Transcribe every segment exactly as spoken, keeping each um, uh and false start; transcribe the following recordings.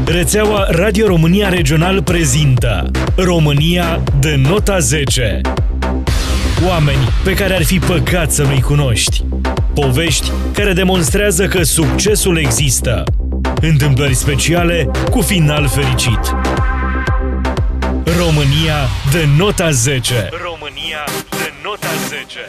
Rețeaua Radio România Regional prezintă România de nota zece. Oameni pe care ar fi păcat să nu-i cunoști. Povești care demonstrează că succesul există. Întâmplări speciale cu final fericit. România de nota zece. România de nota zece.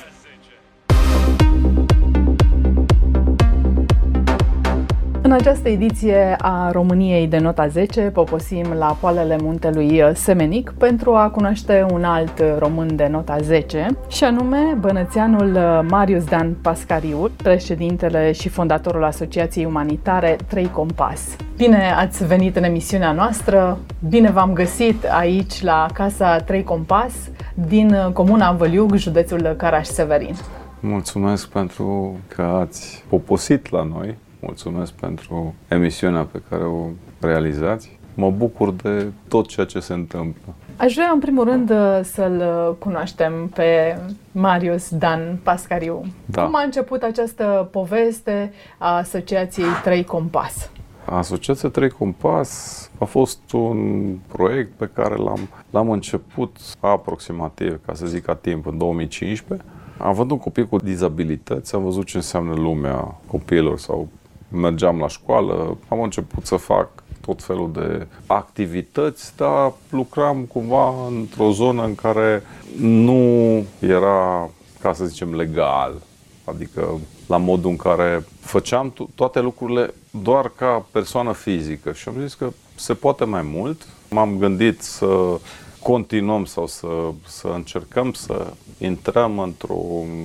În această ediție a României de nota zece poposim la poalele muntelui Semenic pentru a cunoaște un alt român de nota zece, și anume bănățeanul Marius Dan Pascariu, președintele și fondatorul Asociației Umanitare Trei Compas. Bine ați venit în emisiunea noastră, bine v-am găsit aici la Casa Trei Compas din comuna Văliug, județul Caraș-Severin. Mulțumesc pentru că ați poposit la noi. Mulțumesc pentru emisiunea pe care o realizați. Mă bucur de tot ceea ce se întâmplă. Aș vrea, în primul rând, să-l cunoaștem pe Marius Dan Pascariu. Da. Cum a început această poveste a Asociației Trei Compas? Asociația Trei Compas a fost un proiect pe care l-am, l-am început aproximativ, ca să zic, a timp, în două mii cincisprezece. Având un copil cu dizabilități, am văzut ce înseamnă lumea copiilor sau mergeam la școală, am început să fac tot felul de activități, dar lucram cumva într-o zonă în care nu era, ca să zicem, legal. Adică la modul în care făceam to- toate lucrurile doar ca persoană fizică. Și am zis că se poate mai mult. M-am gândit să continuăm sau să, să încercăm să intrăm într-o,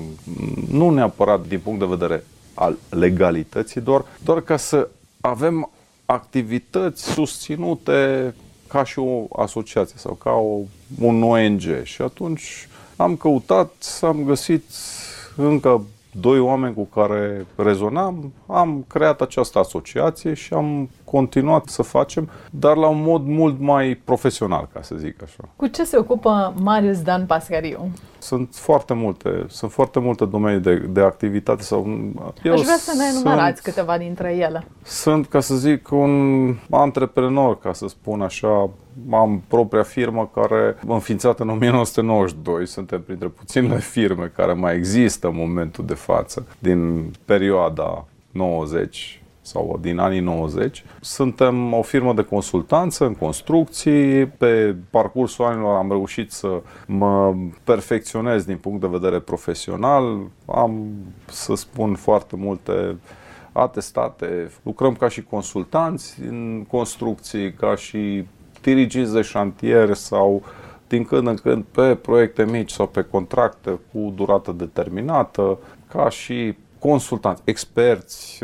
nu neapărat din punct de vedere al legalității, doar, doar ca să avem activități susținute ca și o asociație sau ca o, un O N G. Și atunci am căutat, am găsit încă doi oameni cu care rezonam, am creat această asociație și am continuat să facem, dar la un mod mult mai profesional, ca să zic așa. Cu ce se ocupă Marius Dan Pascariu? Sunt foarte multe, sunt foarte multe domenii de, de activitate. Sau, eu Aș vrea să ne enumerați sunt, câteva dintre ele. Sunt, ca să zic, un antreprenor, ca să spun așa. Am propria firmă care, înființată în o mie nouă sute nouăzeci și doi, suntem printre puținele firme care mai există în momentul de față, din perioada nouăzeci sau din anii nouăzeci. Suntem o firmă de consultanță în construcții. Pe parcursul anilor am reușit să mă perfecționez din punct de vedere profesional. Am, să spun, foarte multe atestate. Lucrăm ca și consultanți în construcții, ca și dirigiți de șantier sau din când în când pe proiecte mici sau pe contracte cu durată determinată, ca și consultanți, experți.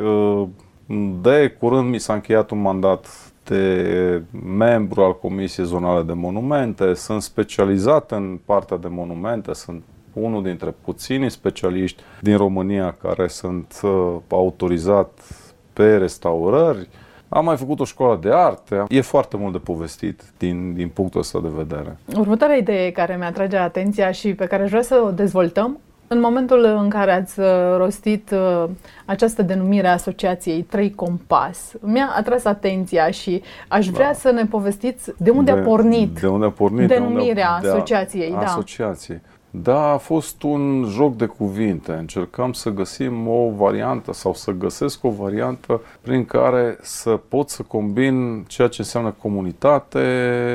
De curând mi s-a încheiat un mandat de membru al Comisiei Zonale de Monumente. Sunt specializat în partea de monumente, sunt unul dintre puținii specialiști din România care sunt autorizat pe restaurări. Am mai făcut o școală de arte. E foarte mult de povestit din, din punctul ăsta de vedere. Următoarea idee care mi-atrage atenția și pe care aș vrea să o dezvoltăm, în momentul în care ați rostit uh, această denumire a Asociației Trei Compas, mi-a atras atenția și aș vrea da. să ne povestiți de unde de, a pornit, de unde a pornit denumirea de unde, asociației. De da. asociației. Da, a fost un joc de cuvinte. Încercam să găsim o variantă sau să găsesc o variantă prin care să pot să combin ceea ce înseamnă comunitate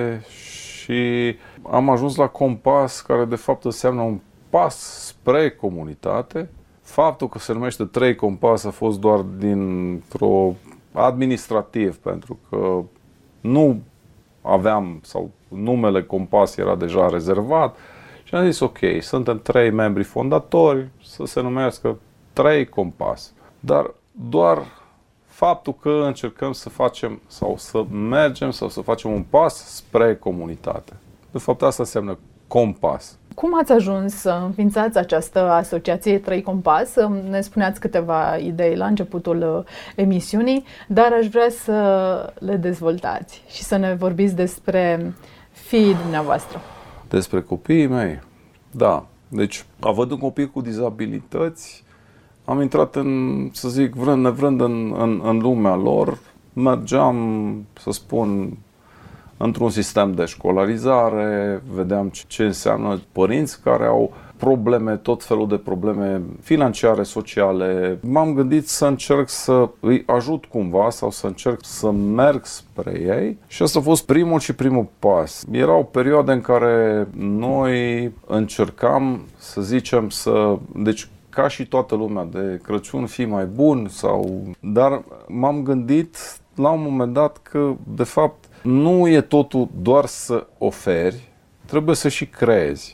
și am ajuns la compas, care de fapt înseamnă un pas spre comunitate. Faptul că se numește Trei Compas a fost doar dintr-o administrativ, pentru că nu aveam, sau numele Compas era deja rezervat. Și am zis, ok, suntem trei membri fondatori, să se numească Trei Compas. Dar doar faptul că încercăm să facem sau să mergem sau să facem un pas spre comunitate. De fapt, asta înseamnă compas. Cum ați ajuns să înființați această asociație Trei Compas? Ne spuneați câteva idei la începutul emisiunii, dar aș vrea să le dezvoltați și să ne vorbiți despre fiii dumneavoastră. Despre copiii mei? Da. Deci, având un copil cu dizabilități, am intrat în, să zic, vrând nevrând în, în, în lumea lor. mergeam, să spun, într-un sistem de școlarizare, vedeam ce înseamnă părinți care au probleme, tot felul de probleme financiare, sociale. M-am gândit să încerc să îi ajut cumva sau să încerc să merg spre ei și asta a fost primul și primul pas. Era o perioadă în care noi încercam, să zicem, să... Deci, ca și toată lumea, de Crăciun fii mai bun sau... Dar m-am gândit la un moment dat că, de fapt, nu e totul doar să oferi, trebuie să și creezi.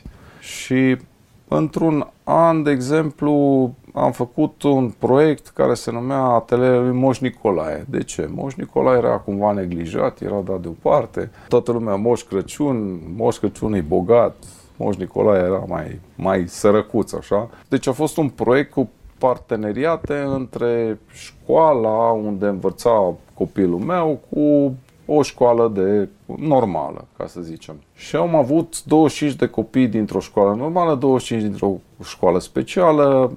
Și într-un an, de exemplu, am făcut un proiect care se numea Atelierul lui Moș Nicolae. De ce? Moș Nicolae era cumva neglijat, era dat deoparte. Toată lumea Moș Crăciun, Moș Crăciun e bogat, Moș Nicolae era mai, mai sărăcuț, așa. Deci a fost un proiect cu parteneriate între școala unde învăța copilul meu cu o școală de normală, ca să zicem. Și am avut douăzeci și cinci de copii dintr-o școală normală, douăzeci și cinci dintr-o școală specială.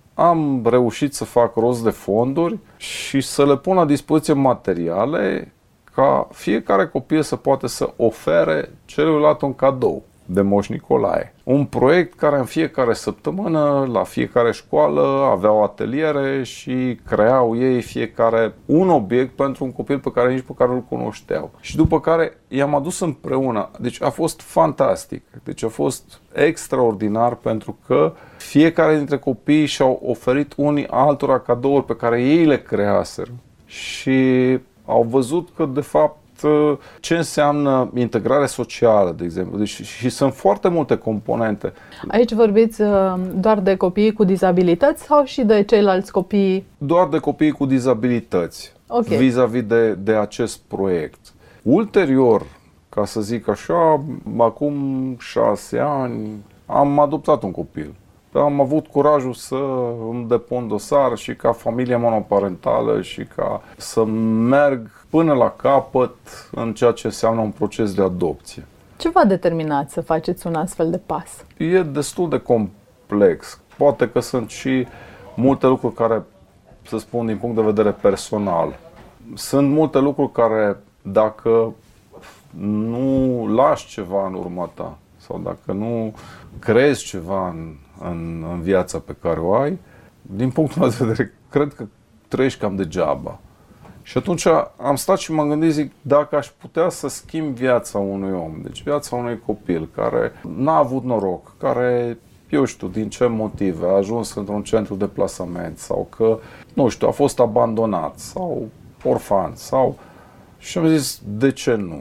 Am reușit să fac rost de fonduri și să le pun la dispoziție materiale ca fiecare copil să poată să ofere celuilalt un cadou de Moș Nicolae. Un proiect care în fiecare săptămână, la fiecare școală, aveau ateliere și creau ei fiecare un obiect pentru un copil pe care nici pe care îl cunoșteau. Și după care i-am adus împreună. Deci a fost fantastic. Deci a fost extraordinar pentru că fiecare dintre copii și-au oferit unii altora cadouri pe care ei le creaseră. Și au văzut că, de fapt, ce înseamnă integrare socială, de exemplu. Deci, și sunt foarte multe componente. Aici vorbiți doar de copiii cu dizabilități sau și de ceilalți copii? Doar de copiii cu dizabilități, okay. Vis-a-vis de, de acest proiect. Ulterior, ca să zic așa, acum șase ani, am adoptat un copil. Am avut curajul să îmi depun dosar și ca familie monoparentală și ca să merg până la capăt în ceea ce înseamnă un proces de adopție. Ce v-a determinat să faceți un astfel de pas? E destul de complex. Poate că sunt și multe lucruri care, să spun, din punct de vedere personal. Sunt multe lucruri care, dacă nu lași ceva în urma ta sau dacă nu creezi ceva în, în, în viața pe care o ai, din punctul meu de vedere, cred că trăiești cam degeaba. Și atunci am stat și m-am gândit, zic, dacă aș putea să schimb viața unui om, deci viața unui copil care n-a avut noroc, care, eu știu, din ce motive a ajuns într-un centru de plasament sau că, nu știu, a fost abandonat sau orfan sau... Și am zis, de ce nu?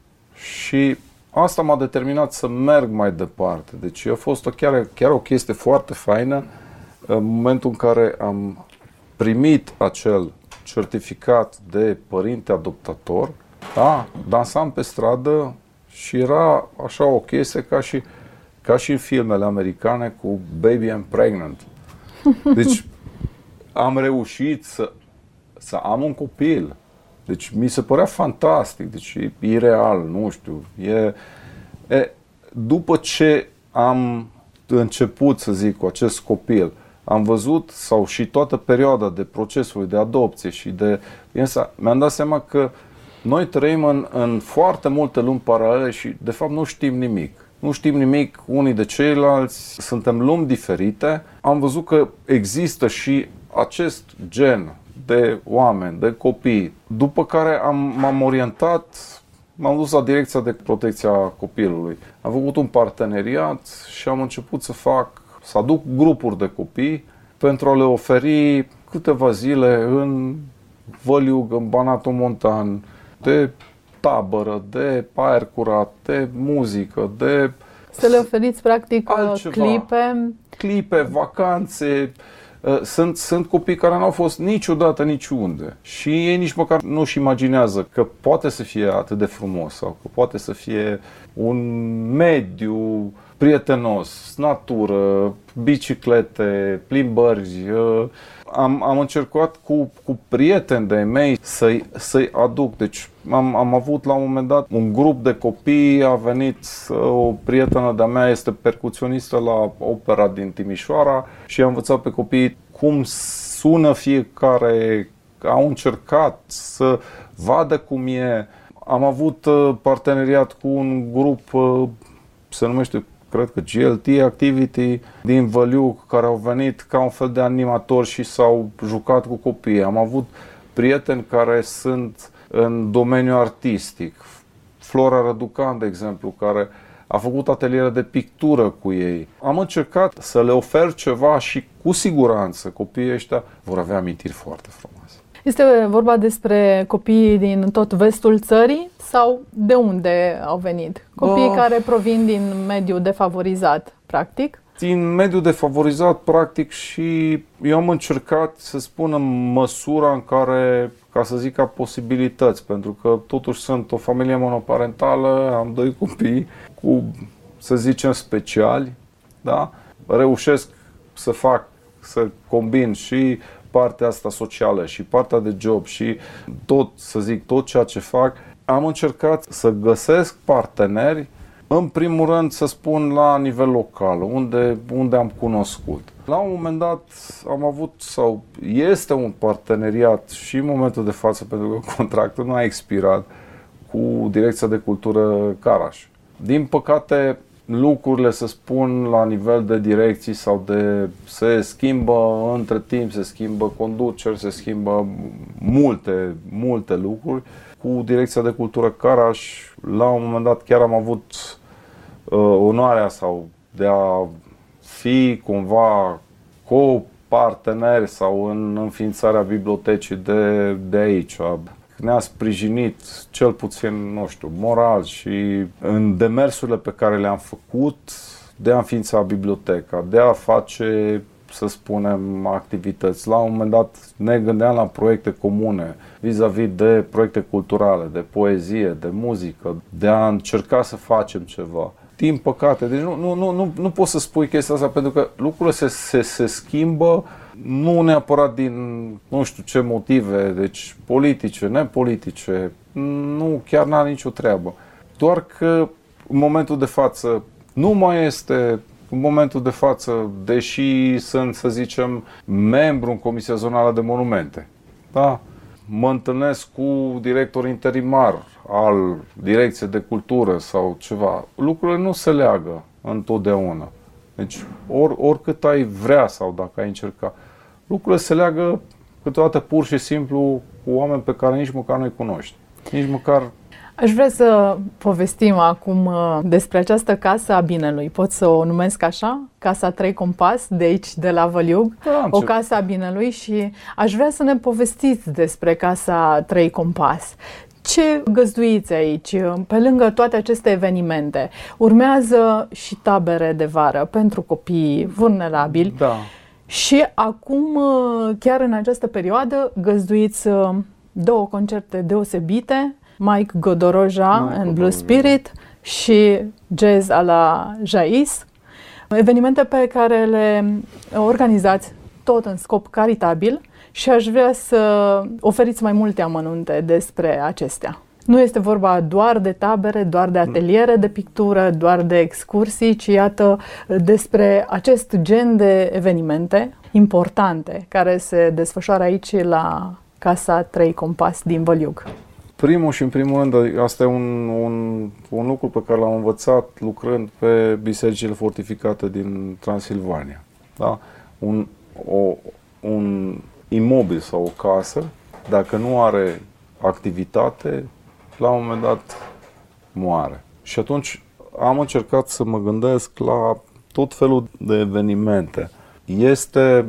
Și asta m-a determinat să merg mai departe. Deci a fost o, chiar, chiar o chestie foarte faină în momentul în care am primit acel certificat de părinte adoptator, da, dansam pe stradă și era așa o chestie ca și, ca și în filmele americane cu Baby I'm Pregnant. Deci am reușit să, să am un copil. Deci mi se părea fantastic, deci e ireal, nu știu. E, e, după ce am început, să zic, cu acest copil, am văzut, sau și toată perioada de procesul de adopție și de... mi-am dat seama că noi trăim în, în foarte multe lumi paralele și de fapt nu știm nimic. Nu știm nimic unii de ceilalți, suntem lumi diferite. Am văzut că există și acest gen de oameni, de copii, după care am, m-am orientat, m-am dus la direcția de protecție a copilului. Am făcut un parteneriat și am început să fac să aduc grupuri de copii pentru a le oferi câteva zile în Văliug, în Banatul Montan, de tabără, de aer curat, de muzică, de... Să le oferiți, practic, altceva. clipe... Clipe, vacanțe. Sunt, sunt copii care n-au fost niciodată niciunde și ei nici măcar nu-și imaginează că poate să fie atât de frumos sau că poate să fie un mediu prietenos, natură, biciclete, plimbări. Am, am încercat cu, cu prieteni de mei să-i, să-i aduc. Deci am, am avut la un moment dat un grup de copii, a venit o prietenă de-a mea, este percuționistă la opera din Timișoara și am învățat pe copii cum sună fiecare au încercat să vadă cum e. Am avut parteneriat cu un grup, se numește, cred că G L T Activity, din Văliuc, care au venit ca un fel de animatori și s-au jucat cu copiii. Am avut prieteni care sunt în domeniul artistic. Flora Răducan, de exemplu, care a făcut ateliere de pictură cu ei. Am încercat să le ofer ceva și cu siguranță copiii ăștia vor avea amintiri foarte frumoase. Este vorba despre copiii din tot vestul țării sau de unde au venit? Copiii uh, care provin din mediul defavorizat, practic? Din mediul defavorizat, practic, și eu am încercat să spun în măsura în care, ca să zic, ca posibilități, pentru că totuși sunt o familie monoparentală, am doi copii cu, să zicem, speciali, da? Reușesc să fac, să combin și partea asta socială și partea de job și tot, să zic, tot ceea ce fac. Am încercat să găsesc parteneri, în primul rând, să spun, la nivel local, unde, unde am cunoscut. La un moment dat am avut, sau este un parteneriat și în momentul de față, pentru că contractul nu a expirat, cu Direcția de Cultură Caraș. Din păcate, lucrurile, să spun, la nivel de direcții sau de... se schimbă între timp, se schimbă conduceri, se schimbă multe, multe lucruri. Cu Direcția de Cultură Caraș, la un moment dat chiar am avut uh, onoarea sau de a fi cumva co-parteneri sau în înființarea bibliotecii de, de aici. Ne-a sprijinit cel puțin, nu știu, moral și în demersurile pe care le-am făcut de a înființa biblioteca, de a face, să spunem, activități. La un moment dat ne gândeam la proiecte comune vis-a-vis de proiecte culturale, de poezie, de muzică, de a încerca să facem ceva. Din păcate, deci nu, nu, nu, nu, nu poți să spui chestia asta, pentru că lucrurile se, se, se schimbă, nu neapărat din nu știu ce motive, deci politice, nepolitice, nu, chiar n-are nicio treabă. Doar că în momentul de față nu mai este, în momentul de față, deși sunt, să zicem, membru în Comisia Zonală de Monumente, da? Mă întâlnesc cu director interimar al Direcției de Cultură sau ceva, lucrurile nu se leagă întotdeauna. Deci, or, oricât ai vrea sau dacă ai încerca, lucrurile se leagă câteodată pur și simplu cu oameni pe care nici măcar nu-i cunoști. Nici măcar... Aș vrea să povestim acum despre această casă a binelui. Pot să o numesc așa? Casa trei Compas, de aici, de la Văliug. Da, o casă a binelui și aș vrea să ne povestiți despre Casa trei Compas. Ce găzduiți aici? Pe lângă toate aceste evenimente, urmează și tabere de vară pentru copii vulnerabili. Da. Și acum, chiar în această perioadă, găzduiți două concerte deosebite, Mike Godoroja and Blue Spirit și Jazz a la Jais, evenimente pe care le organizați tot în scop caritabil și aș vrea să oferiți mai multe amănunte despre acestea. Nu este vorba doar de tabere, doar de ateliere de pictură, doar de excursii, ci iată despre acest gen de evenimente importante care se desfășoară aici la Casa trei Compas din Văliug. Primul și în primul rând, asta e un, un, un lucru pe care l-am învățat lucrând pe bisericile fortificate din Transilvania. Da? Un, o, un imobil sau o casă, dacă nu are activitate, la un moment dat moare. Și atunci am încercat să mă gândesc la tot felul de evenimente. Este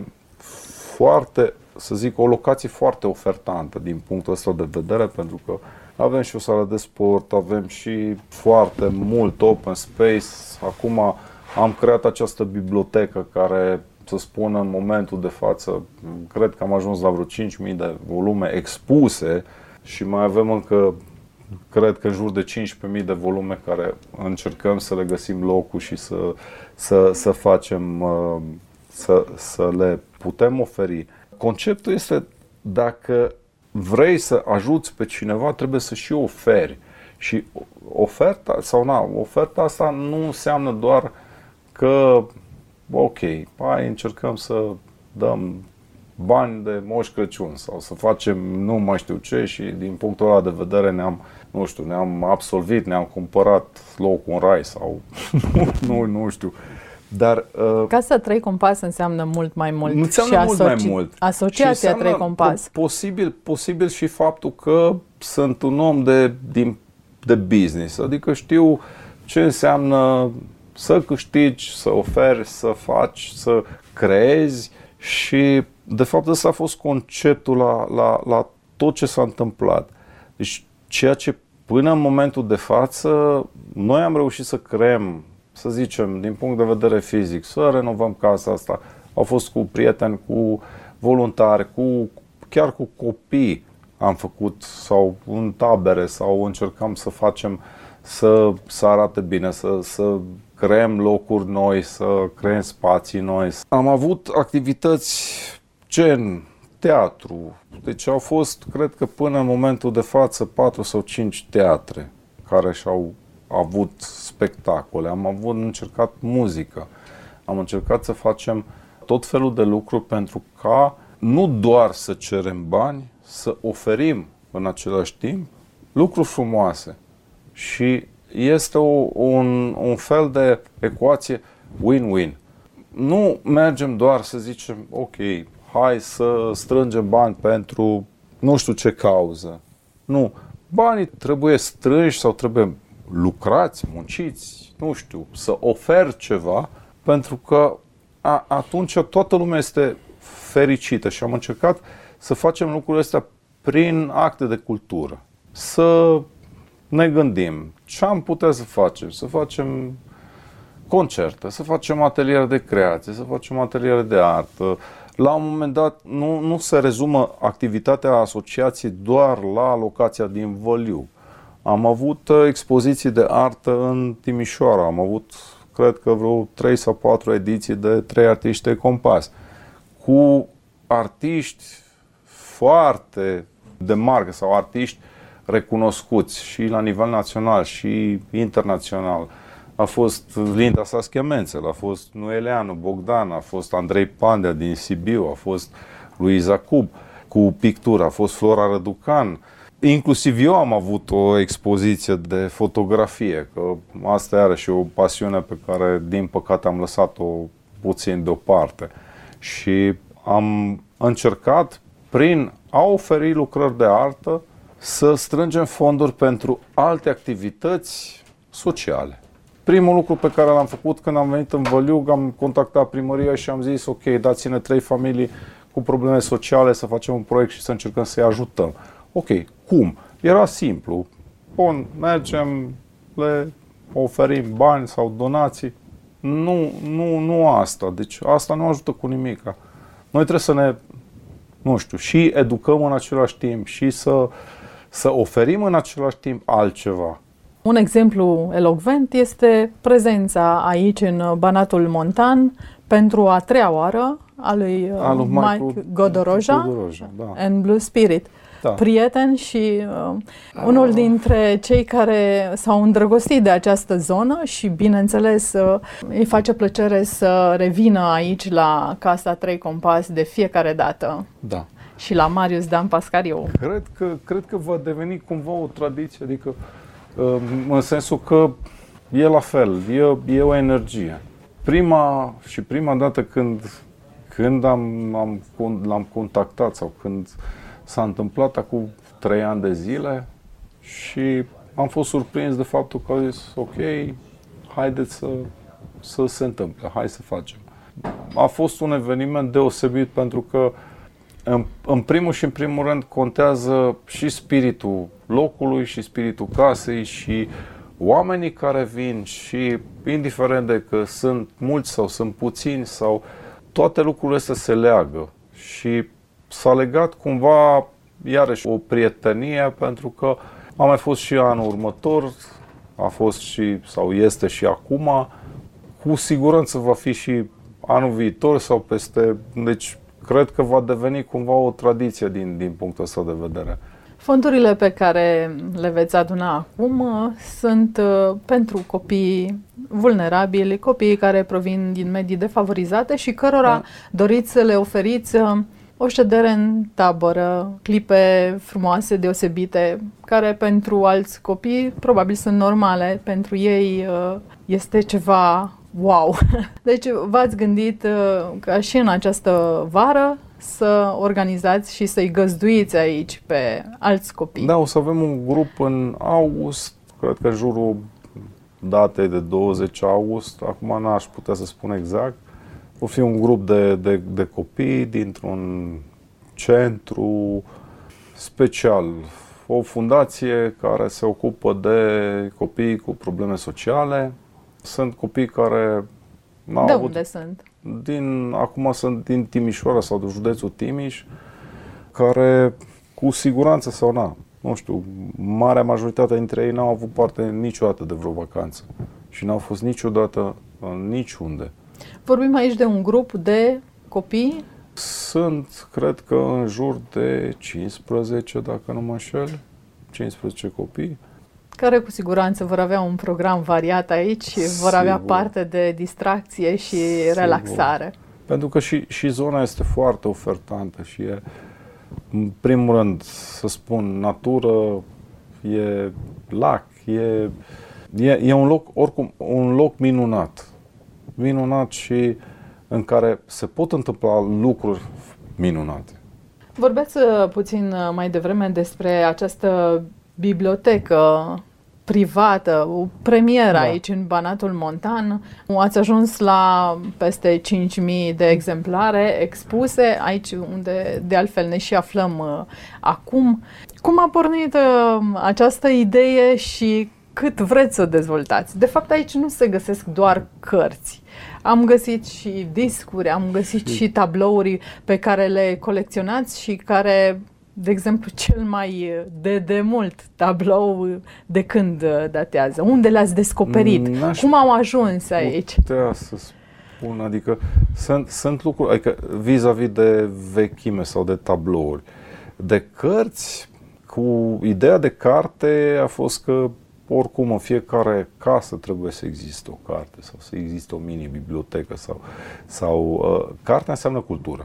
foarte, să zic, o locație foarte ofertantă din punctul ăsta de vedere, pentru că avem și o sală de sport, avem și foarte mult open space. Acum am creat această bibliotecă care, să spun, în momentul de față, cred că am ajuns la vreo cinci mii de volume expuse și mai avem încă, cred că în jur de cincisprezece mii de volume care încercăm să le găsim locul și să, să, să facem, să, să le putem oferi. Conceptul este, dacă vrei să ajuți pe cineva, trebuie să și oferi. Și oferta, sau na, oferta asta nu înseamnă doar că, ok, hai, încercăm să dăm bani de Moș Crăciun sau să facem nu mai știu ce și din punctul ăla de vedere ne-am, nu știu, ne-am absolvit, ne-am cumpărat locul în rai sau nu, nu știu. Dar uh, Casa trei Compas înseamnă mult mai mult. Nu înseamnă și mult asoci- mai mult. Asociația trei Compas. Posibil, posibil și faptul că sunt un om de, din, de business, adică știu ce înseamnă să câștigi, să oferi, să faci, să creezi și de fapt ăsta a fost conceptul la, la, la tot ce s-a întâmplat. Deci ceea ce până în momentul de față noi am reușit să creăm, să zicem, din punct de vedere fizic, să renovăm casa asta. Au fost cu prieteni, cu voluntari, cu, chiar cu copii am făcut, sau în tabere, sau încercam să facem să, să arate bine, să, să creăm locuri noi, să creăm spații noi. Am avut activități gen teatru, deci au fost, cred că până în momentul de față, patru sau cinci teatre care și-au avut spectacole, am avut încercat muzică, am încercat să facem tot felul de lucruri pentru ca nu doar să cerem bani, să oferim în același timp lucruri frumoase. Și este o, un, un fel de ecuație win-win. Nu mergem doar să zicem, ok, hai să strângem bani pentru nu știu ce cauză. Nu, banii trebuie strânși sau trebuie lucrați, munciți, nu știu, să oferi ceva, pentru că a, atunci toată lumea este fericită și am încercat să facem lucrurile astea prin acte de cultură. Să ne gândim ce am putea să facem, să facem concerte, să facem ateliere de creație, să facem ateliere de artă. La un moment dat nu, nu se rezumă activitatea asociației doar la locația din Văliu. Am avut expoziții de artă în Timișoara, am avut, cred că vreo trei sau patru ediții de trei artiști de Compas, cu artiști foarte de marcă sau artiști recunoscuți și la nivel național și internațional. A fost Linda Saskia Mențel, a fost Noeleanu Bogdan, a fost Andrei Pandea din Sibiu, a fost Luiza Cub cu pictură, a fost Flora Răducan. Inclusiv eu am avut o expoziție de fotografie, că asta e iarăși o pasiune pe care, din păcate, am lăsat-o puțin deoparte. Și am încercat, prin a oferi lucrări de artă, să strângem fonduri pentru alte activități sociale. Primul lucru pe care l-am făcut când am venit în Văliu, am contactat primăria și am zis, ok, dați-ne trei familii cu probleme sociale să facem un proiect și să încercăm să-i ajutăm. Ok, cum? Era simplu. Bun, mergem, le oferim bani sau donații. Nu, nu, nu asta. Deci asta nu ajută cu nimica. Noi trebuie să ne, nu știu, și educăm în același timp și să, să oferim în același timp altceva. Un exemplu elocvent este prezența aici în Banatul Montan pentru a treia oară a lui, a lui Mike, Mike Godoroja, Godoroja da. and Blue Spirit. Da. Prieten și uh, unul dintre cei care s-au îndrăgostit de această zonă și, bineînțeles, uh, îi face plăcere să revină aici la Casa trei Compas de fiecare dată. Da. Și la Marius Dan Pascariu. Cred că, cred că va deveni cumva o tradiție, adică uh, în sensul că e la fel, e, e o energie. Prima și prima dată când, când am, am, l-am contactat sau când s-a întâmplat acum trei ani de zile și am fost surprins de faptul că au zis, ok, haideți să, să se întâmple, hai să facem. A fost un eveniment deosebit pentru că în, în primul și în primul rând contează și spiritul locului și spiritul casei și oamenii care vin și indiferent de că sunt mulți sau sunt puțini sau toate lucrurile astea se leagă și s-a legat cumva iarăși o prietenie pentru că a mai fost și anul următor, a fost și sau este și acum, cu siguranță va fi și anul viitor sau peste, deci cred că va deveni cumva o tradiție din, din punctul ăsta de vedere. Fondurile pe care le veți aduna acum sunt pentru copii vulnerabili, copiii care provin din medii defavorizate și cărora da. doriți să le oferiți O ședere în tabără, clipe frumoase, deosebite, care pentru alți copii probabil sunt normale, pentru ei este ceva wow. Deci v-ați gândit ca și în această vară să organizați și să-i găzduiți aici pe alți copii. Da, o să avem un grup în august, cred că în jurul datei de douăzeci august, acum n-aș putea să spun exact. O fi un grup de, de, de copii dintr-un centru special, o fundație care se ocupă de copii cu probleme sociale. Sunt copii care n-au De avut, unde sunt? Din, acum sunt din Timișoara sau de județul Timiș, care cu siguranță sau na, nu știu, marea majoritate dintre ei n-au avut parte niciodată de vreo vacanță și n-au fost niciodată niciunde. Vorbim aici de un grup de copii? Sunt, cred că în jur de cincisprezece, dacă nu mă înșel, cincisprezece copii. Care cu siguranță vor avea un program variat aici, Sigur. vor avea parte de distracție și Sigur. relaxare. Pentru că și, și zona este foarte ofertantă și e, în primul rând, să spun, natură, e lac, e, e, e un loc, oricum, un loc minunat. Minunat și în care se pot întâmpla lucruri minunate. Vorbeați puțin mai devreme despre această bibliotecă privată, o premieră da. aici în Banatul Montan. Ați ajuns la peste cinci mii de exemplare expuse, aici unde de altfel ne și aflăm uh, acum. Cum a pornit uh, această idee și cât vreți să o dezvoltați? De fapt, aici nu se găsesc doar cărți. Am găsit și discuri, am găsit și tablouri pe care le colecționați și care, de exemplu, cel mai de demult tablou de când datează? Unde le-ați descoperit? N-aș Cum au ajuns aici? Putea să spun, adică sunt, sunt lucruri, adică vis-a-vis de vechime sau de tablouri. De cărți, cu ideea de carte a fost că oricum în fiecare casă trebuie să existe o carte sau să existe o mini-bibliotecă sau, sau uh, cartea înseamnă cultură.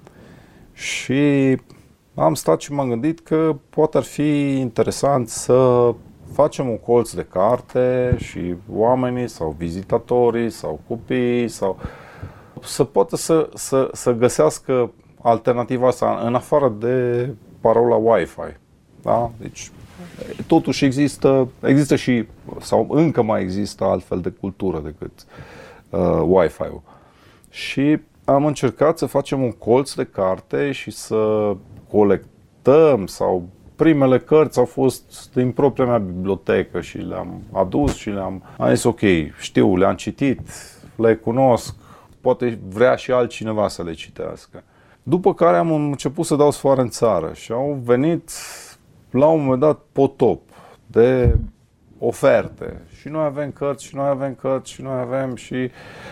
Și am stat și m-am gândit că poate ar fi interesant să facem un colț de carte și oamenii sau vizitatorii sau copiii sau să poată să, să, să găsească alternativa asta în afară de parola Wi-Fi. Da? Deci totuși există, există și, sau încă mai există altfel de cultură decât uh, Wi-Fi-ul. Și am încercat să facem un colț de carte și să colectăm, sau primele cărți au fost din propria mea bibliotecă și le-am adus și le-am am zis ok, știu, le-am citit, le cunosc, poate vrea și altcineva să le citească. După care am început să dau sfoară în țară și au venit la un moment dat potop de oferte și noi avem cărți și noi avem cărți și noi avem și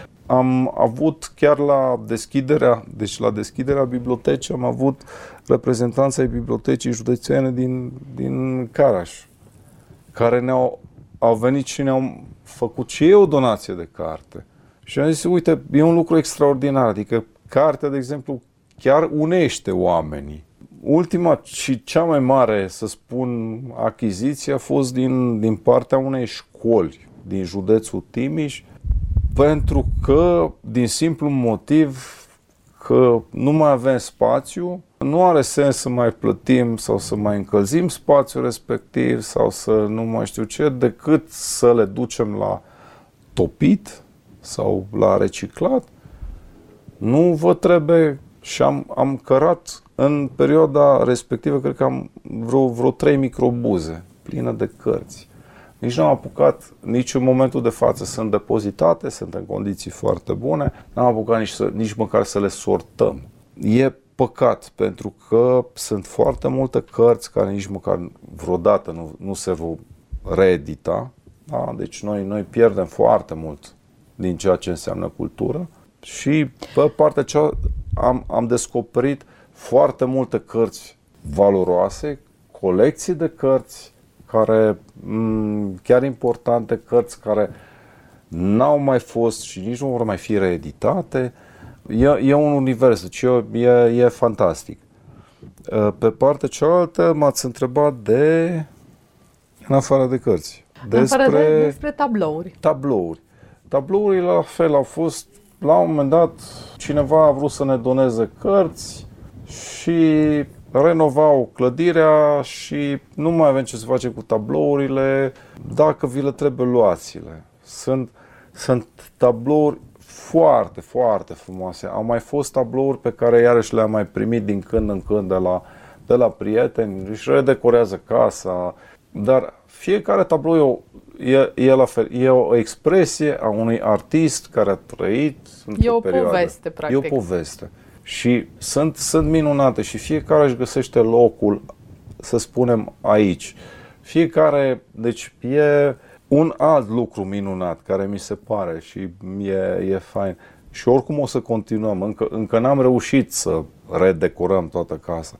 am avut chiar la deschiderea, deci la deschiderea bibliotecii am avut reprezentanța ai bibliotecii județene din, din Caraș, care ne-au au venit și ne-au făcut și ei o donație de carte. Și am zis, uite, e un lucru extraordinar, adică cartea, de exemplu, chiar unește oamenii. Ultima și cea mai mare, să spun, achiziție a fost din, din partea unei școli din județul Timiș, pentru că, din simplu motiv că nu mai avem spațiu, nu are sens să mai plătim sau să mai încălzim spațiul respectiv sau să nu mai știu ce, decât să le ducem la topit sau la reciclat. Nu vă trebuie. Și am, am cărat în perioada respectivă, cred că am vreo, vreo trei microbuze pline de cărți. Nici n-am apucat, nici în momentul de față sunt depozitate, sunt în condiții foarte bune, n-am apucat nici, să, nici măcar să le sortăm. E păcat, pentru că sunt foarte multe cărți care nici măcar vreodată nu, nu se vor reedita. Da? Deci noi, noi pierdem foarte mult din ceea ce înseamnă cultură. Și pe partea cea am, am descoperit foarte multe cărți valoroase, colecții de cărți care, m- chiar importante, cărți care n-au mai fost și nici nu vor mai fi reeditate. E, e un univers, deci e, e fantastic. Pe partea cealaltă m-ați întrebat de, în afară de cărți, despre, în afară de, despre tablouri. Tablouri. Tablourile la fel au fost, la un moment dat cineva a vrut să ne doneze cărți și renovau clădirea și nu mai avem ce să facem cu tablourile, dacă vi le trebuie, luați-le. Sunt, sunt tablouri foarte, foarte frumoase. Au mai fost tablouri pe care iarăși le-am mai primit din când în când de la, de la prieteni, își redecorează casa, dar fiecare tablou e, o, e, e la fel, e o expresie a unui artist care a trăit într-o perioadă. E o poveste, practic. E o poveste. Și sunt, sunt minunate și fiecare își găsește locul, să spunem, aici. Fiecare, deci e un alt lucru minunat care mi se pare și e, e fain. Și oricum o să continuăm, încă, încă n-am reușit să redecorăm toată casa.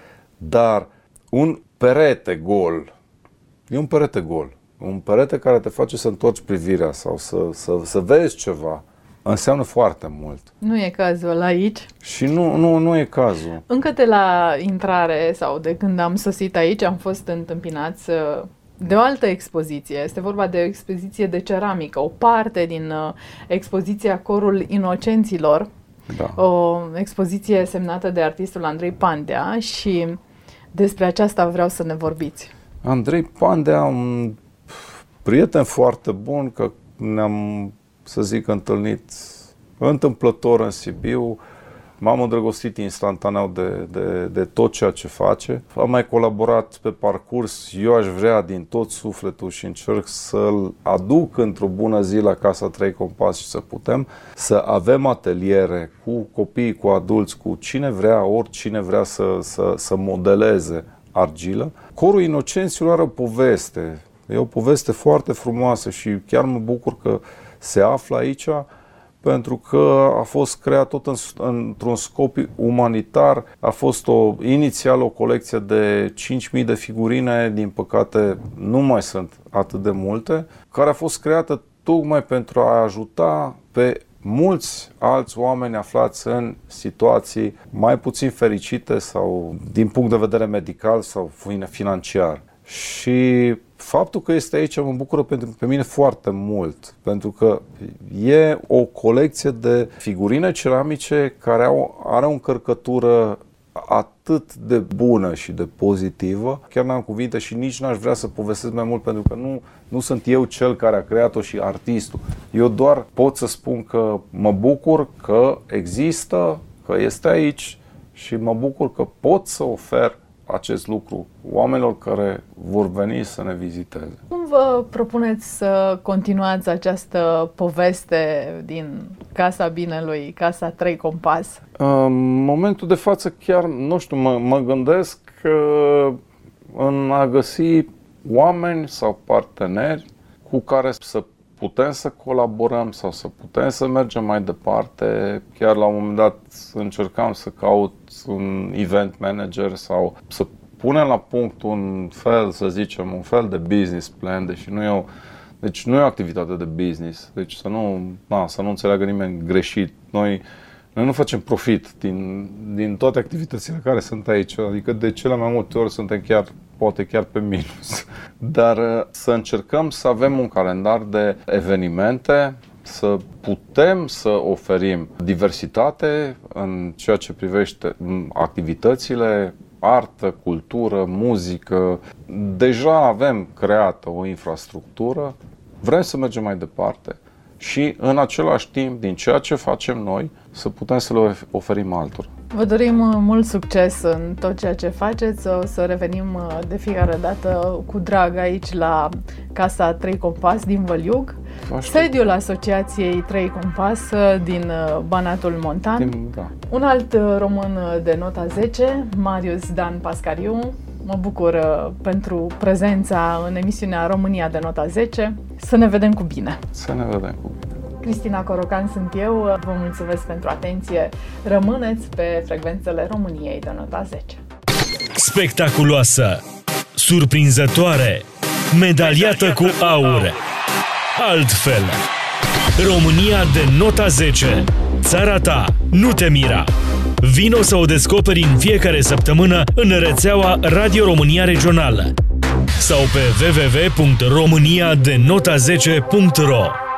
Dar un perete gol, e un perete gol, un perete care te face să întorci privirea sau să, să, să vezi ceva, înseamnă foarte mult. Nu e cazul aici. Și nu, nu, nu e cazul. Încă de la intrare sau de când am sosit aici am fost întâmpinați de o altă expoziție. Este vorba de o expoziție de ceramică, o parte din uh, expoziția Corul Inocenților, da. O expoziție semnată de artistul Andrei Pandea și despre aceasta vreau să ne vorbiți. Andrei Pandea, un prieten foarte bun, că ne-am, să zic, întâlnit întâmplător în Sibiu. M-am îndrăgostit instantaneu de, de, de tot ceea ce face. Am mai colaborat pe parcurs. Eu aș vrea din tot sufletul și încerc să-l aduc într-o bună zi la Casa trei Compas și să putem să avem ateliere cu copii, cu adulți, cu cine vrea, oricine vrea să, să, să modeleze argilă. Corul Inocenților are o poveste. E o poveste foarte frumoasă și chiar mă bucur că se află aici, pentru că a fost creat tot în, într-un scop umanitar. A fost o, inițial o colecție de cinci mii de figurine, din păcate nu mai sunt atât de multe, care a fost creată tocmai pentru a ajuta pe mulți alți oameni aflați în situații mai puțin fericite sau din punct de vedere medical sau financiar. Și faptul că este aici mă bucură pentru pe mine foarte mult, pentru că e o colecție de figurine ceramice care au, are o încărcătură atât de bună și de pozitivă. Chiar n-am cuvinte și nici n-aș vrea să povestesc mai mult, pentru că nu, nu sunt eu cel care a creat-o și artistul. Eu doar pot să spun că mă bucur că există, că este aici și mă bucur că pot să ofer acest lucru oamenilor care vor veni să ne viziteze. Cum vă propuneți să continuați această poveste din Casa Binelui, Casa trei Compas? În momentul de față chiar, nu știu, mă, mă gândesc că în a găsi oameni sau parteneri cu care să putem să colaborăm sau să putem să mergem mai departe. Chiar la un moment dat încercam să caut un event manager sau să punem la punct un fel, să zicem, un fel de business plan, deși nu e o, deci nu e o activitate de business. Deci să nu, na, să nu înțeleagă nimeni greșit. Noi, noi nu facem profit din, din toate activitățile care sunt aici, adică de cele mai multe ori suntem chiar, poate chiar pe minus. Dar să încercăm să avem un calendar de evenimente, să putem să oferim diversitate în ceea ce privește activitățile, artă, cultură, muzică. Deja avem creată o infrastructură, vrem să mergem mai departe și în același timp, din ceea ce facem noi, să putem să le oferim altora. Vă dorim mult succes în tot ceea ce faceți. O să revenim de fiecare dată cu drag aici la Casa trei Compas din Văliug, sediul Asociației trei Compas din Banatul Montan. Din, da. Un alt român de nota zece, Marius Dan Pascariu. Mă bucur pentru prezența în emisiunea România de nota zece. Să ne vedem cu bine! Să ne vedem cu bine! Cristina Corocan sunt eu, vă mulțumesc pentru atenție. Rămâneți pe frecvențele României de nota zece. Spectaculoasă, surprinzătoare, medaliată cu aur. Altfel, România de nota zece. țara ta. Nu te mira! Vino să o descoperi în fiecare săptămână în rețeaua Radio România Regională sau pe w w w punct românia de nota zece punct ro.